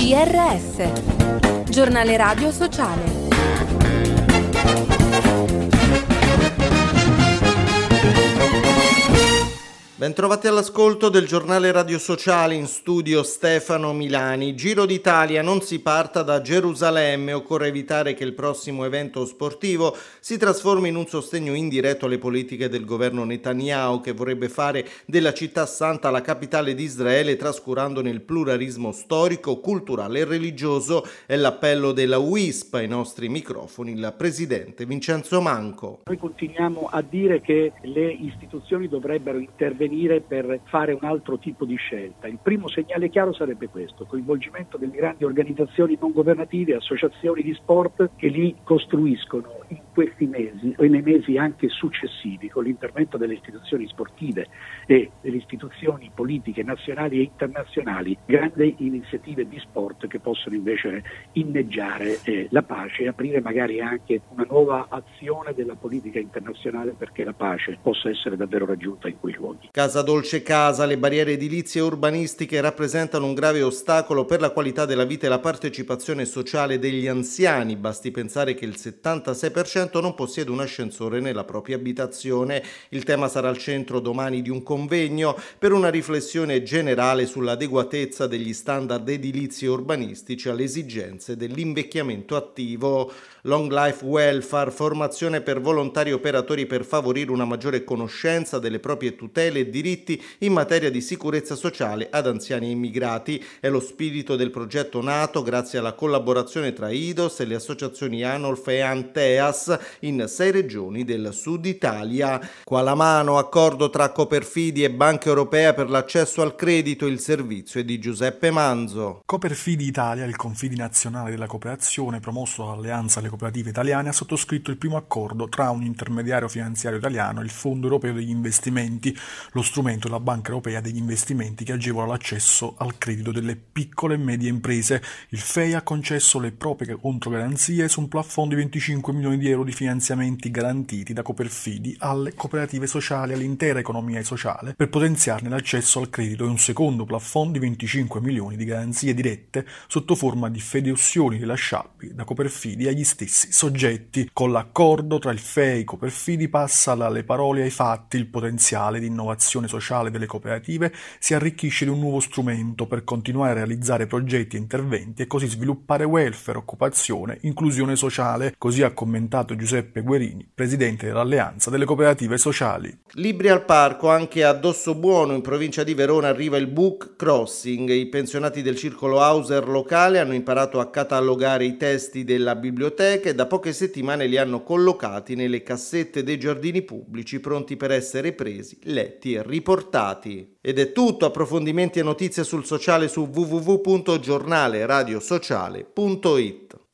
GRS, Giornale Radio Sociale. Bentrovati all'ascolto del giornale Radio Sociale, in studio Stefano Milani. Giro d'Italia, non si parta da Gerusalemme, occorre evitare che il prossimo evento sportivo si trasformi in un sostegno indiretto alle politiche del governo Netanyahu, che vorrebbe fare della città santa la capitale di Israele, trascurandone il pluralismo storico, culturale e religioso. È l'appello della UISP. Ai nostri microfoni il presidente Vincenzo Manco. Noi continuiamo a dire che le istituzioni dovrebbero intervenire per fare un altro tipo di scelta. Il primo segnale chiaro sarebbe questo: coinvolgimento delle grandi organizzazioni non governative, associazioni di sport che li costruiscono in questi mesi e nei mesi anche successivi, con l'intervento delle istituzioni sportive e delle istituzioni politiche nazionali e internazionali, grandi iniziative di sport che possono invece inneggiare la pace e aprire magari anche una nuova azione della politica internazionale perché la pace possa essere davvero raggiunta in quei luoghi. Casa Dolce Casa, le barriere edilizie e urbanistiche rappresentano un grave ostacolo per la qualità della vita e la partecipazione sociale degli anziani. Basti pensare che il 76% non possiede un ascensore nella propria abitazione. Il tema sarà al centro domani di un convegno per una riflessione generale sull'adeguatezza degli standard edilizi e urbanistici alle esigenze dell'invecchiamento attivo. Long Life Welfare, formazione per volontari operatori per favorire una maggiore conoscenza delle proprie tutele e diritti in materia di sicurezza sociale ad anziani e immigrati. È lo spirito del progetto nato grazie alla collaborazione tra IDOS e le associazioni ANOLF e ANTEAS in 6 regioni del sud Italia. Qua la mano, accordo tra Coperfidi e Banca Europea per l'accesso al credito. Il servizio è di Giuseppe Manzo. Coperfidi Italia, il Confidi nazionale della cooperazione promosso dall'Alleanza alle cooperative italiane, ha sottoscritto il primo accordo tra un intermediario finanziario italiano e il Fondo europeo degli investimenti, lo strumento della Banca Europea degli Investimenti che agevola l'accesso al credito delle piccole e medie imprese. Il FEI ha concesso le proprie controgaranzie su un plafond di 25 milioni di euro di finanziamenti garantiti da Coperfidi alle cooperative sociali e all'intera economia sociale per potenziarne l'accesso al credito, e un secondo plafond di 25 milioni di garanzie dirette sotto forma di fideiussioni rilasciabili da Coperfidi agli stessi soggetti. Con l'accordo tra il FEI e Coperfidi passa dalle parole ai fatti. Il potenziale di innovazione sociale delle cooperative si arricchisce di un nuovo strumento per continuare a realizzare progetti e interventi e così sviluppare welfare, occupazione, inclusione sociale. Così ha commentato Giuseppe Guerini, presidente dell'Alleanza delle cooperative sociali. Libri al parco. Anche a Dossobuono, in provincia di Verona, arriva il book crossing. I pensionati del circolo Hauser locale hanno imparato a catalogare i testi della biblioteca e da poche settimane li hanno collocati nelle cassette dei giardini pubblici, pronti per essere presi, letti e riportati. Ed è tutto. Approfondimenti e notizie sul sociale su www.giornaleradiosociale.it.